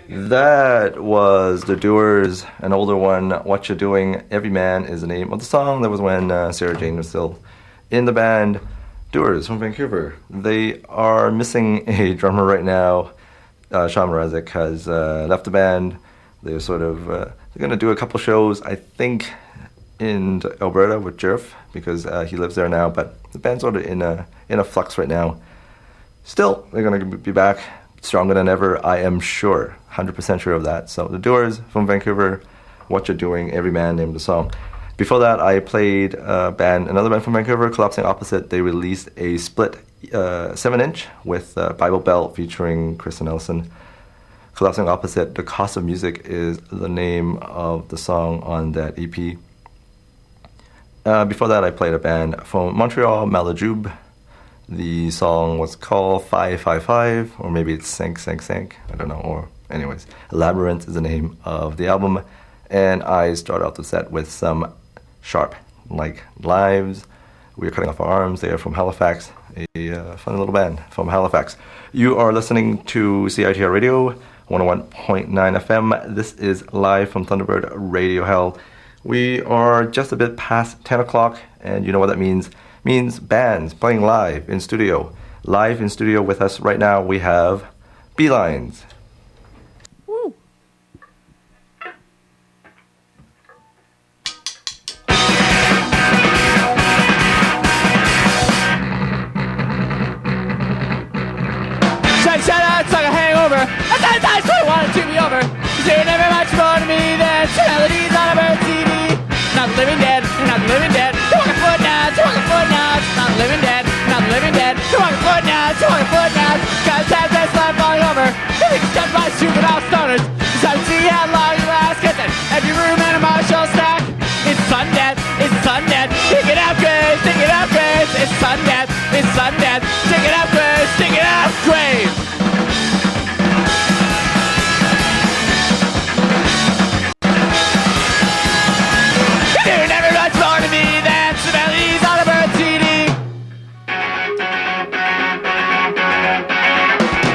That was The Doers, an older one. What You Doing? Every Man is the name of the song. That was when Sarah Jane was still in the band. Doers from Vancouver. They are missing a drummer right now. Sean Mrazek has left the band. They're they're going to do a couple shows, I think, in Alberta with Jerf, because he lives there now. But the band's sort of in a flux right now. Still, they're going to be back stronger than ever, I am sure. 100% sure of that. So The Doors from Vancouver, What You Doing, Every Man named the song. Before that, I played another band from Vancouver, Collapsing Opposite. They released a split 7-inch with Bible Belt featuring Kristen Nelson. Collapsing Opposite, The Cost of Music is the name of the song on that EP. Before that, I played a band from Montreal, Malajube. The song was called 555, or maybe it's Sank, I don't know, or anyways. Labyrinth is the name of the album, and I start out the set with some Sharp, like Lives. We're Cutting Off Our Arms. They are from Halifax, a fun little band from Halifax. You are listening to CITR Radio, 101.9 FM. This is live from Thunderbird Radio Hell. We are just a bit past 10 o'clock, and you know what that means. Means bands playing live in studio. Live in studio with us right now, we have Beelines. Woo! Shut out, it's like a hangover. Sometimes I want it to be over. Cause you're never much more to me than melodies on a bird TV. Not the living dead, you're not the living dead. You walk a foot now, you walk a foot now. Not the living dead, not the living dead. You walk a foot now, you walk a foot now. Cause that's this life falling over. You think it's just by juvenile stoners. Decide to see how long you last. Get that every room in a Marshall stack. It's Sundance, it's Sundance. Stick it up, Grace, stick it up, Grace. It's Sundance, it's Sundance. Stick it up, Grace, stick it up, Grace. You're never much more to me than some melodies on a bird CD.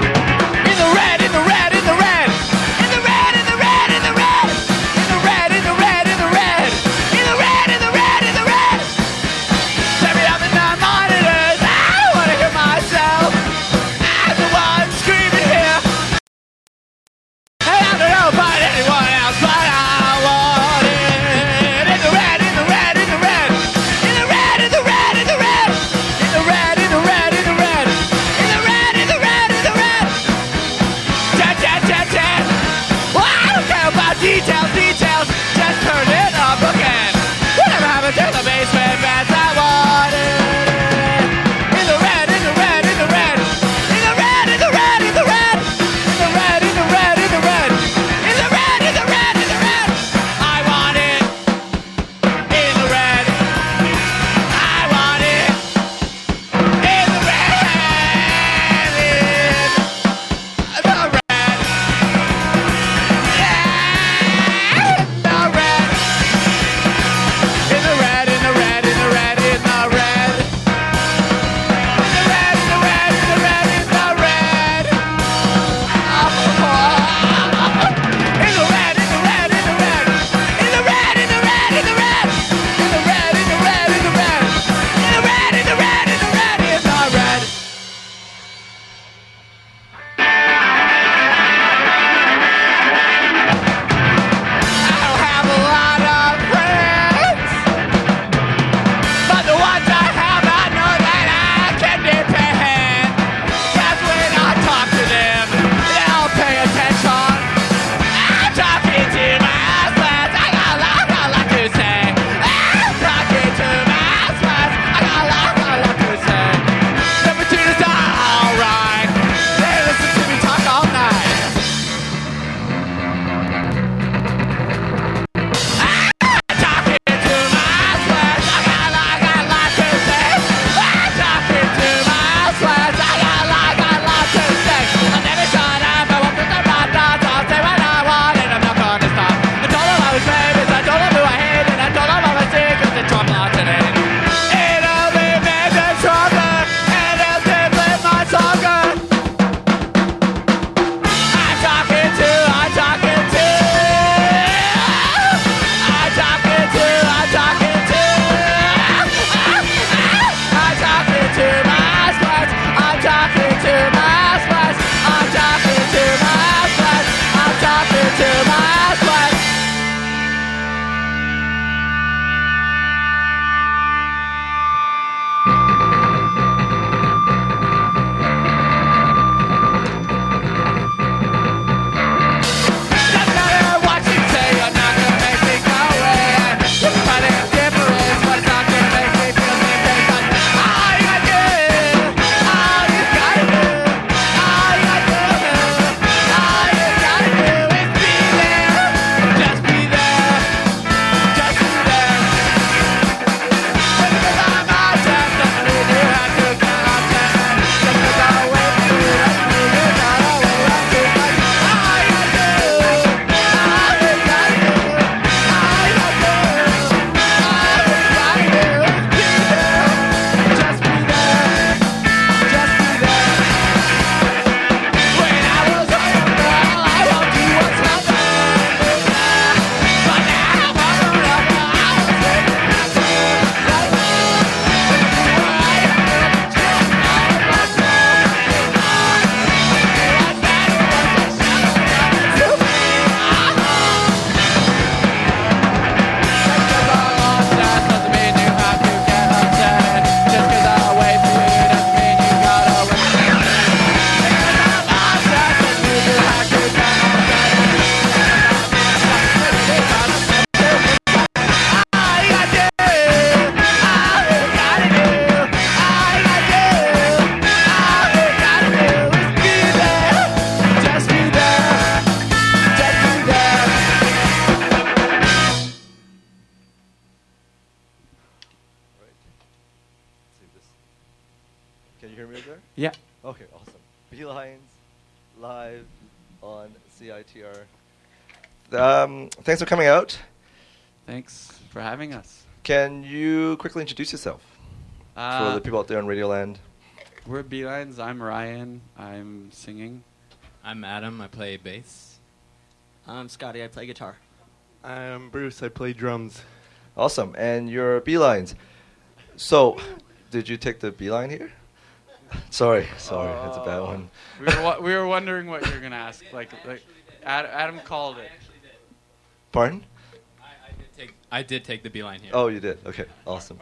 live on CITR. Thanks for coming out. Thanks for having us. Can you quickly introduce yourself for the people out there on Radioland? We're Beelines. I'm Ryan. I'm singing. I'm Adam. I play bass. I'm Scotty. I play guitar. I'm Bruce. I play drums. Awesome. And you're Beelines. So, did you take the Beeline here? Sorry, that's a bad one. We were wondering what you were gonna ask. Like Adam called it. Pardon? I did take the Beeline here. Oh, you did. Okay, awesome.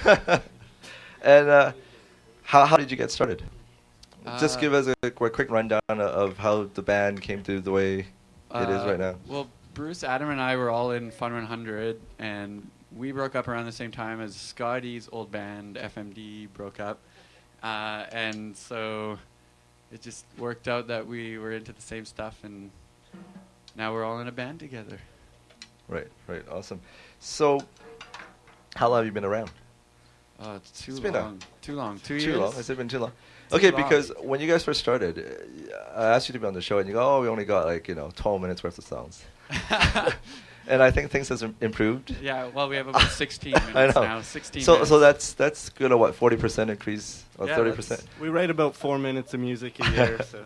And how did you get started? Just give us a quick rundown of how the band came to the way it is right now. Well, Bruce, Adam, and I were all in Fun 100, and we broke up around the same time as Scotty's old band, FMD, broke up. And so it just worked out that we were into the same stuff, and now we're all in a band together. Right, awesome. So, how long have you been around? It's too It's been long. Too long. 2 years. Too long? Has it been too long? Too Okay, long. because when you guys first started, I asked you to be on the show, and you go, "Oh, we only got 12 minutes worth of songs." And I think things has improved. Yeah, well, we have about 16 minutes I know. now. 16 So minutes. that's good. 40% increase or Yeah, 30%. We write about 4 minutes of music a year. So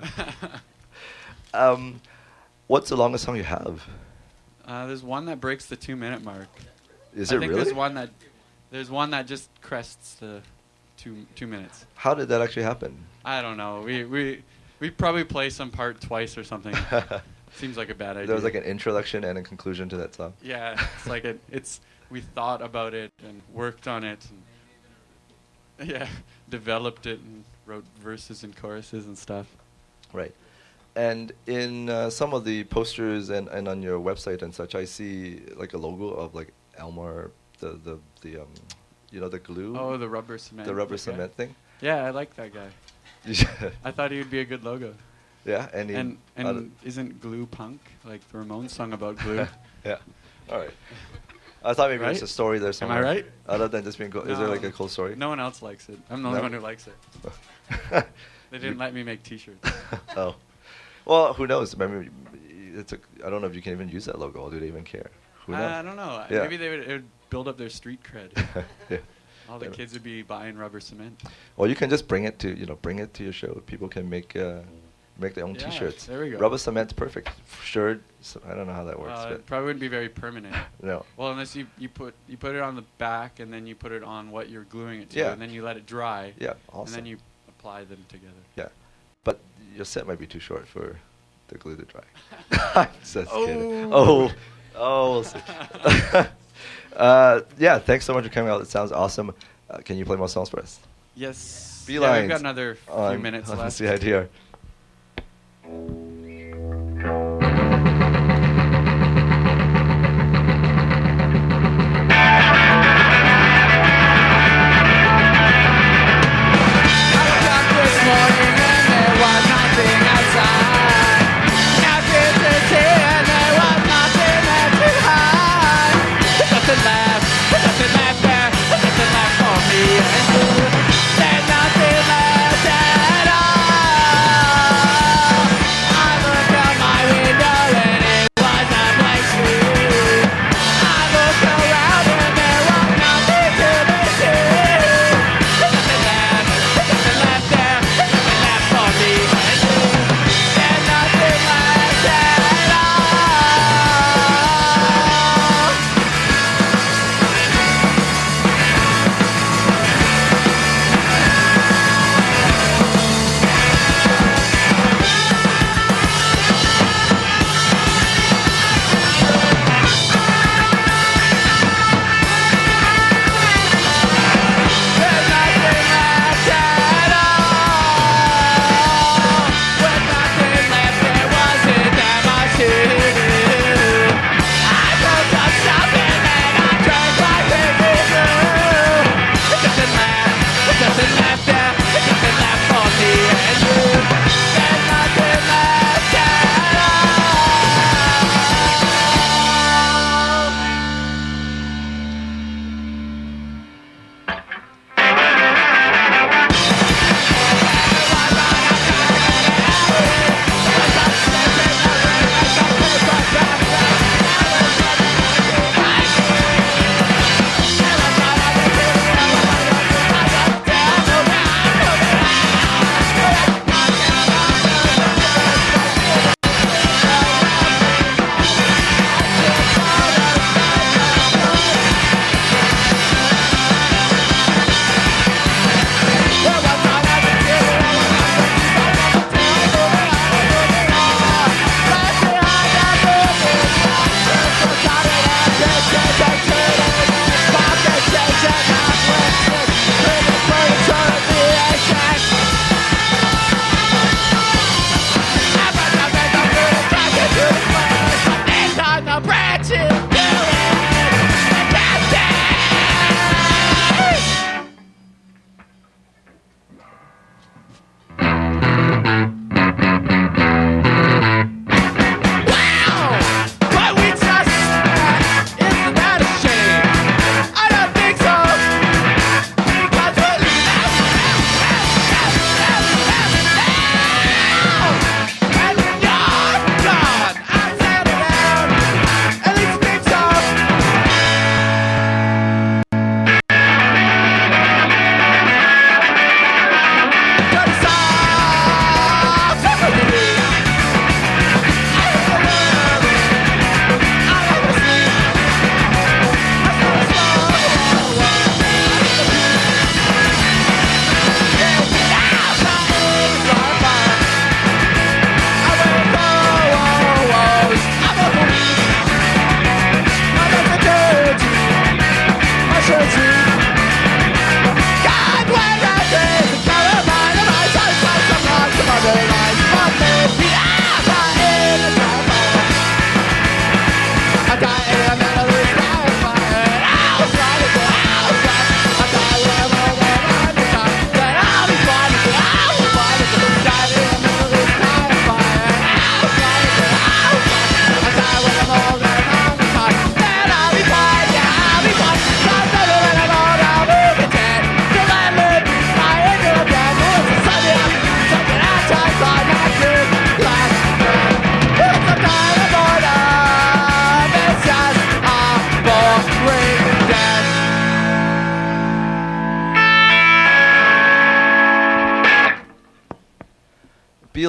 What's the longest song you have? There's one that breaks the 2-minute mark. Is I it think really? There's one that just crests the 2 minutes. How did that actually happen? I don't know. We probably play some part twice or something. Seems like a bad idea. There was an introduction and a conclusion to that song. Yeah, it's like we thought about it and worked on it and developed it and wrote verses and choruses and stuff. Right. And in some of the posters and on your website and such, I see a logo of Elmar, the glue. Oh, the rubber cement. The rubber guy. cement thing. Yeah, I like that guy. I thought he would be a good logo. Yeah, and isn't glue punk? Like the Ramones song about glue. Yeah. All right. I thought maybe Right? there's a story there somewhere. Am I right? Other than just being is there No. a cool story? No one else likes it. I'm the only No? one who likes it. They didn't let me make T-shirts. Oh. Well, who knows? I mean, I don't know if you can even use that logo. Or do they even care? Who knows? I don't know. Yeah. Maybe it would build up their street cred. Yeah. All the kids would be buying rubber cement. Well, you can just bring it to your show. People can make their own Yeah, T-shirts. there we go. Rubber cement's perfect. Shirt. So I don't know how that works. It But probably wouldn't be very permanent. no. Well, unless you put it on the back and then you put it on what you're gluing it to, Yeah. and then you let it dry. Yeah. And Awesome. then you apply them together. Yeah. But your set might be too short for the glue to dry. Just kidding. Oh. We'll see. Yeah. Thanks so much for coming out. It sounds awesome. Can you play more songs for us? Yes. Beelines Yeah, we've got another few minutes on left. CITR. There's nothing left at all.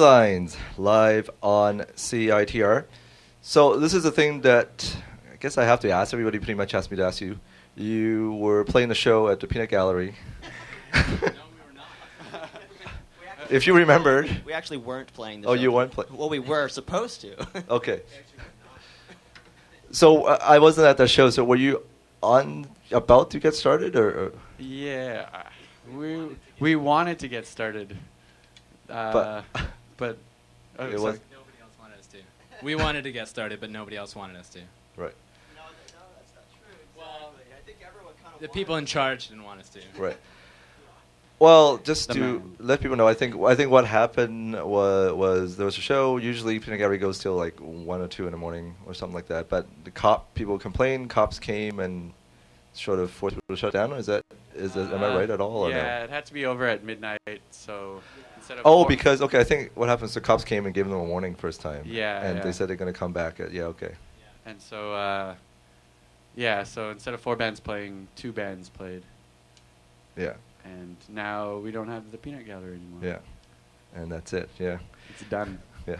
Beelines live on CITR. So this is a thing that I guess I have to ask. Everybody pretty much asked me to ask you. You were playing the show at the Peanut Gallery. No, we were not. If you remembered. We actually weren't playing the Oh, show. you weren't playing? Well, we were supposed to. Okay. So I wasn't at that show. So were you about to get started, or? Yeah, we wanted to get started, but it sorry. was Nobody else wanted us to. We wanted to get started, but nobody else wanted us to. right. No, that's not true. Exactly. I think everyone kind of The people in charge didn't want us to. Right. Well, just The to man. let people know, I think what happened was there was a show. Usually, Peanut Gallery goes till like 1 or 2 in the morning or something like that. But people complained. Cops came and sort of forced people to shut down. Am I right at all? Or no? Yeah, it had to be over at midnight. So instead of Oh, because I think what happens? The cops came and gave them a warning first time. Yeah, And yeah. they said they're going to come back. Okay. and so so instead of 4 bands playing, 2 bands played, Yeah. and now we don't have the Peanut Gallery anymore. Yeah. And that's it. Yeah. It's done. Yeah.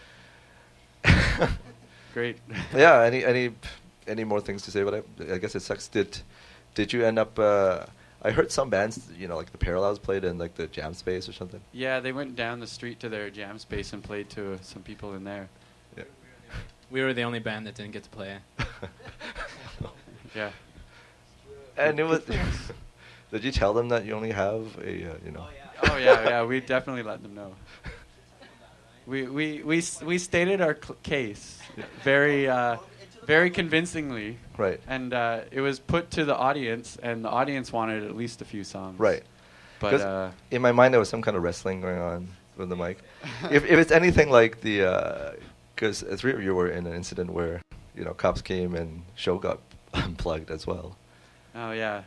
Great. Yeah. Any more things to say about it? I guess it sucks. Did you end up? I heard some bands, like the Parallels played in like the jam space or something. Yeah, they went down the street to their jam space and played to some people in there. Yeah. We were the only band that didn't get to play. Yeah. And it was. Did you tell them that you only have a Oh yeah, we definitely let them know. We stated our case very very convincingly, Right. and it was put to the audience, and the audience wanted at least a few songs. Right. But 'Cause in my mind there was some kind of wrestling going on with the mic. if it's anything like the, because 3 of you were in an incident where cops came and show got unplugged as well. oh yeah,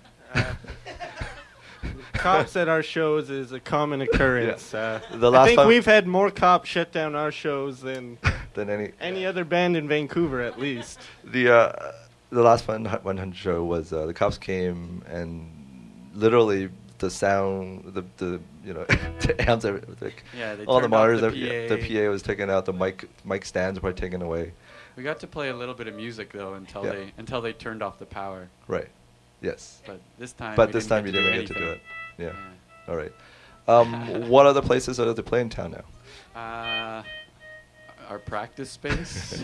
Cops at our shows is a common occurrence. The I last think time we've had more cops shut down our shows than than any other band in Vancouver, at least. the last 100 show was the cops came and literally the sound the the amps everything. Yeah, they all the turned off monitors the the PA was taken out, the mic stands were taken away. we got to play a little bit of music though until they turned off the power. Right. Yes. But this time, But we this didn't time you get didn't get to do anything. it. Yeah. All right. What other places are there to play in town now? Our practice space.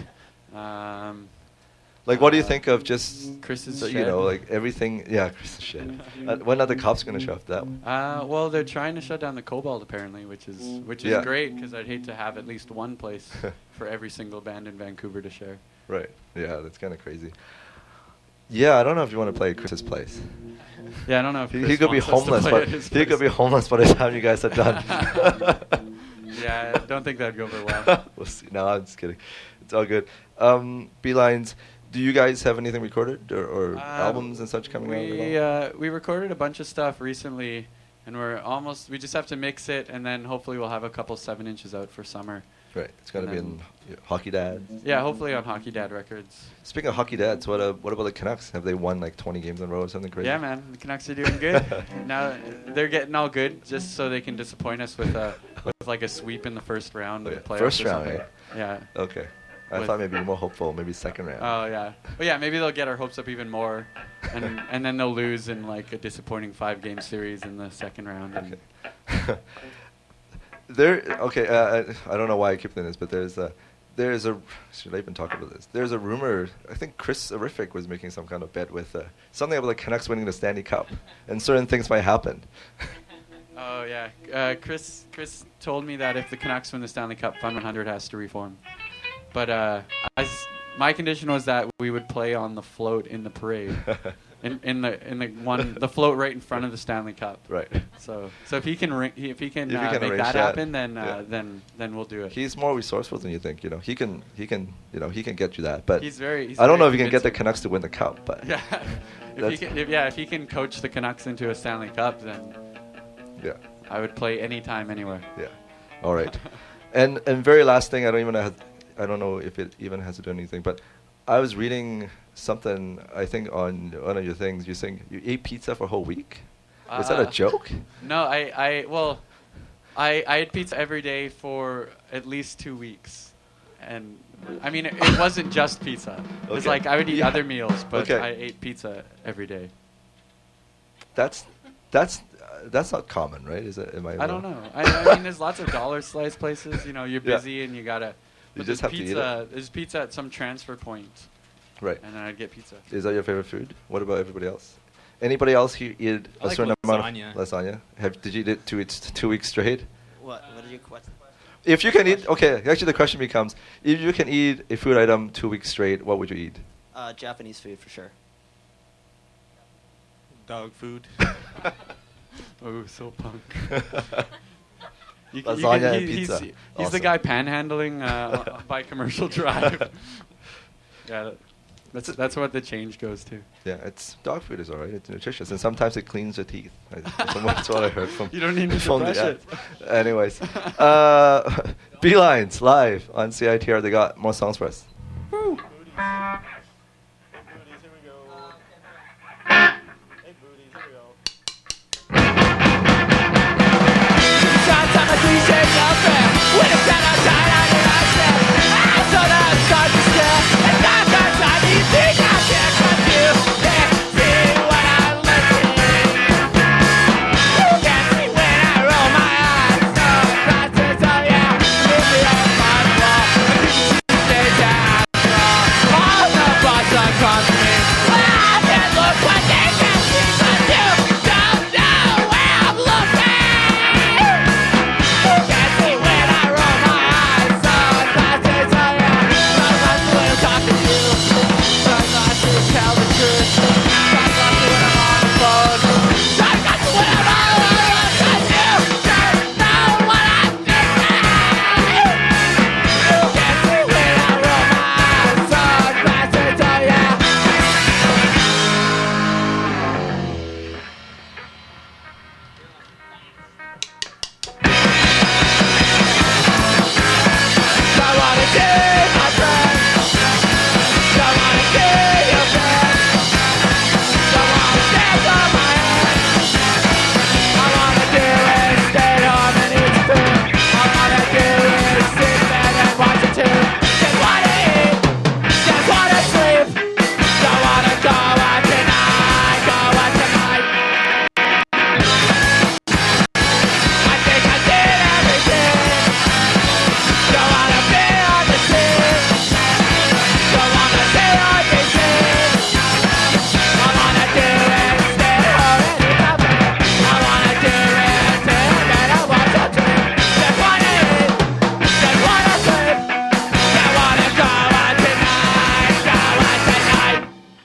Like, what do you think of just Chris's so, shed. like everything? Yeah, Chris's shed. When are the cops going to show up that one? Well, they're trying to shut down the Cobalt apparently, which is Yeah. great because I'd hate to have at least one place for every single band in Vancouver to share. Right. Yeah, that's kind of crazy. Yeah, I don't know if you want to play at Chris's place. Yeah, I don't know if He Chris could be wants us to homeless, play but at his he could be place. homeless by the time you guys are done. Yeah, I don't think that'd go over well. We'll see. No, I'm just kidding. It's all good. Beelines, do you guys have anything recorded or albums and such coming out at all? We recorded a bunch of stuff recently, and we just have to mix it, and then hopefully we'll have a couple 7 inches out for summer. Right. It's going to be and in Hockey Dad. Yeah, hopefully on Hockey Dad Records. Speaking of Hockey Dads, what about the Canucks? Have they won like 20 games in a row or something crazy? Yeah, man, the Canucks are doing good. Now they're getting all good just so they can disappoint us with like a sweep in the first round of the playoffs. First or round, something. eh? Yeah. Okay. I thought maybe more hopeful, maybe second round. Oh yeah. But yeah, maybe they'll get our hopes up even more, and then they'll lose in like a disappointing 5-game series in the second round. And I don't know why I keep doing this, but there's a should I even talk about this? There's a rumor. I think Chris Arific was making some kind of bet with something about the Canucks winning the Stanley Cup, and certain things might happen. Oh yeah, Chris told me that if the Canucks win the Stanley Cup, Fund 100 has to reform. But my condition was that we would play on the float in the parade, in the float right in front of the Stanley Cup. Right. So if he can make arrange that that, happen, then yeah. then we'll do it. He's more resourceful than you think. He can get you that. But He's very I don't know if he can get the convincing. Canucks to win the cup. But Yeah. If he can coach the Canucks into a Stanley Cup, then yeah. I would play anytime, anywhere. Yeah. All right. and very last thing, I don't know if it even has to do anything, but I was reading something, I think, on one of your things. You're saying you ate pizza for a whole week? Was that a joke? No, I ate pizza every day for at least 2 weeks. And, I mean, it wasn't just pizza. It was Okay. like I would eat Yeah. other meals, but Okay. I ate pizza every day. That's not common, right? Is it? Am I? I don't know. I mean, there's lots of dollar slice places. You know, you're Yeah. busy and you gotta. You but just have to eat pizza, it. There's pizza at some transfer point, Right. and then I'd get pizza. Is that your favorite food? What about everybody else? Anybody else who eat I a like certain amount lasagna. of lasagna? Did you eat it 2 weeks straight? What did you question? If you can eat, okay. Actually, the question becomes: if you can eat a food item 2 weeks straight, what would you eat? Japanese food for sure. Dog food. Oh, so punk. Lasagna and he's pizza. the Awesome. guy panhandling by Commercial Drive. Yeah, that's what the change goes to. Yeah, it's dog food is alright. It's nutritious, and sometimes it cleans the teeth. That's what I heard from. You don't need to from brush it. Anyways, Beelines live on CITR. They got more songs for us. Booties, here we go. Hey, booties, here we go. Shots on my cliche girlfriend. When it's down outside, I need I said. I saw that start to stare. And dark outside, do you think I can't trust you? Can't see when I listen. You can't see when I roll my eyes. So I to tell ya, leave me on my wall. Stay down, all the boss across me. I can't look what they can see, but you don't know where I'm looking. You can't see when I roll my eyes, so it's not to tell ya. Sometimes when I'm talking to you, sometimes to tell the truth. Sometimes when I'm on the phone, sometimes when I'm on the phone, cause you don't know what I'm thinking. You can't see when I roll my eyes, so it's not to tell ya. Don't wanna see my friends. Don't wanna see your friends. Don't wanna dance on my hands. All I wanna do is stay home and eat food. All I wanna do is sit in bed and watch a tube. Just wanna eat, just wanna sleep. Don't wanna go out tonight, go out tonight. I think I did everything. Don't wanna be on the scene. Don't wanna say everything. All I wanna do is stay home and eat my food. All I wanna do is sit in bed and watch a tube. Just wanna eat, just wanna sleep. Don't wanna go out tonight, go out tonight.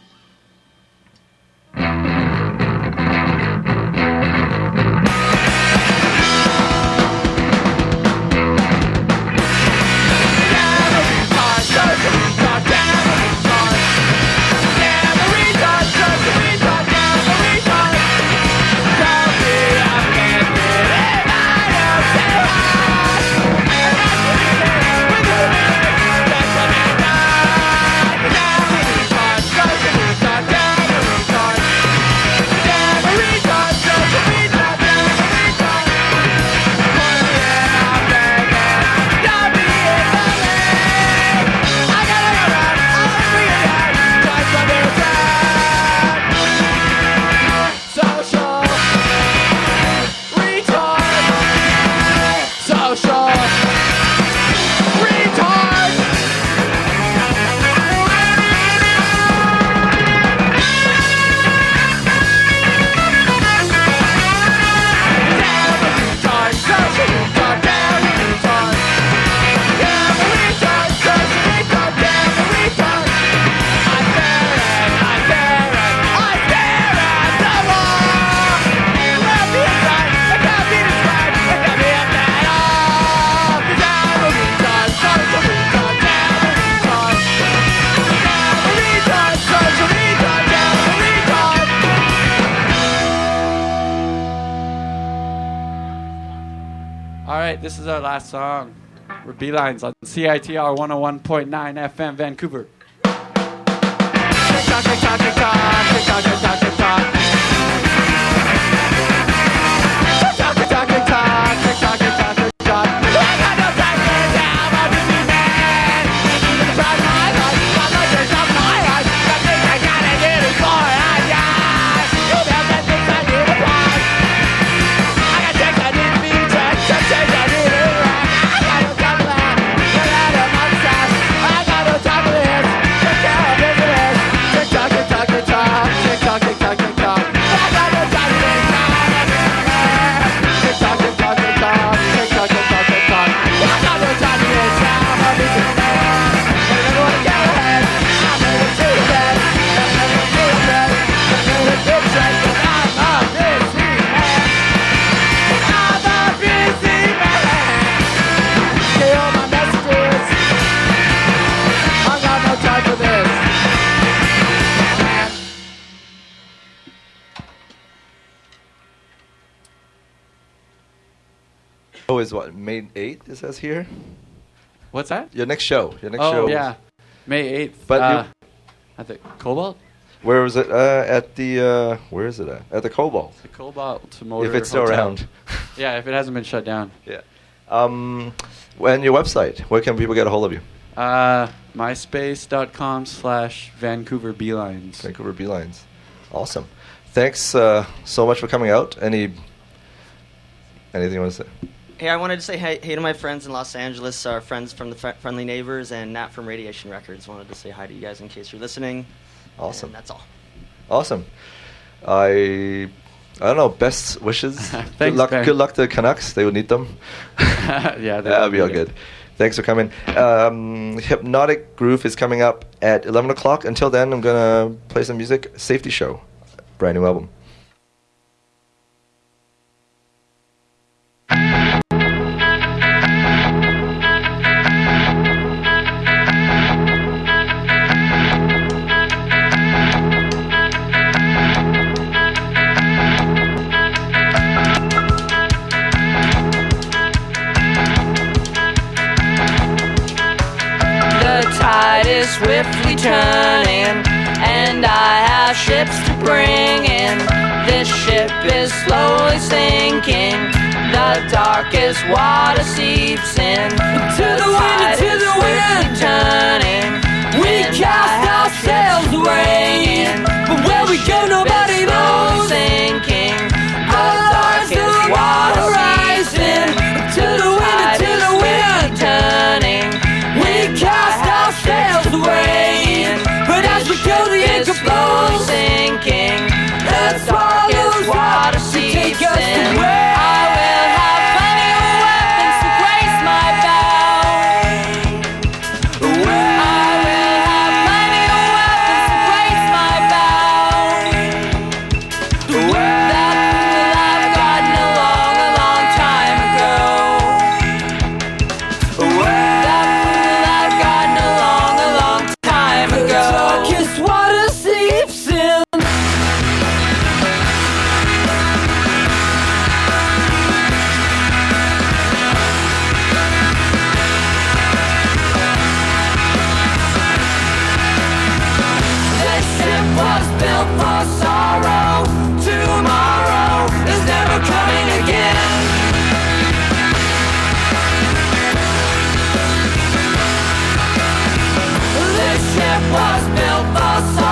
Social retard. Social retard. Damn retard, social retard, damn retard. Damn retard, social retard, damn retard. I stare at the wall. It will be inside, it can't be described, it can't be up at all. 'Cause I'm a retard, social retard, damn a retard. Damn a retard, social retard, damn a retard. All right, this is our last song. We're Beelines on CITR 101.9 FM Vancouver. Tick-tock, tick-tock, tick-tock, tick-tock, tick-tock, tick-tock. Tick-tock, tick-tock, tick-tock, tick-tock, tick-tock. Oh, is what, May 8th, it says here? What's that? Your next show. Your next Oh, show. yeah. May 8th. But at the Cobalt? Where was it? At the, where is it at? At the Cobalt. The Cobalt Motor If it's still Hotel. around. Yeah, if it hasn't been shut down. Yeah. And your website, where can people get a hold of you? MySpace.com/Vancouver Beelines. Vancouver Beelines. Awesome. Thanks so much for coming out. Anything you want to say? Hey, I wanted to say hey to my friends in Los Angeles, our friends from the Friendly Neighbors, and Nat from Radiation Records. Wanted to say hi to you guys in case you're listening. Awesome. And that's all. Awesome. I don't know. Best wishes. Thanks, good luck. Ben. Good luck to the Canucks. They would need them. Yeah, That'll be all good. Thanks for coming. Hypnotic Groove is coming up at 11 o'clock. Until then, I'm gonna play some music. Safety Show, brand new album. The tide is swiftly turning, and I have ships to bring in. This ship is slowly sinking. The darkest water seeps in. To the wind, and to the wind, turning. We cast ourselves away, but where we go, nobody knows. Sinking. The darkest water rising. To the wind, and to the wind, turning. We cast ourselves away, but as we go, the anchor flows, sinking. The darkest water seeps in. I will have plenty of weapons to grace my bow. I will have plenty of weapons to grace my bow. That I've gotten a long time ago. That I've gotten a long time ago. The darkest water seeps in. This ship was built for sorrow. Tomorrow is never coming again. This ship was built for sorrow.